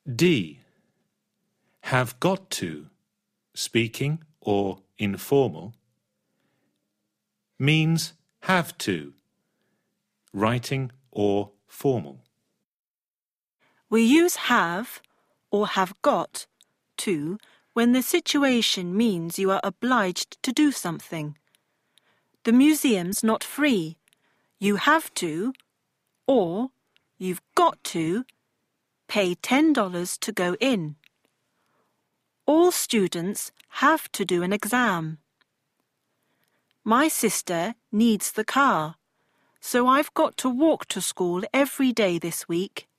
D. Have got to, speaking or informal, means have to, writing or formal. We use have or have got to when the situation means you are obliged to do something. The museum's not free. You have to, or you've got to, pay $10 to go in. All students have to do an exam. My sister needs the car, so I've got to walk to school every day this week.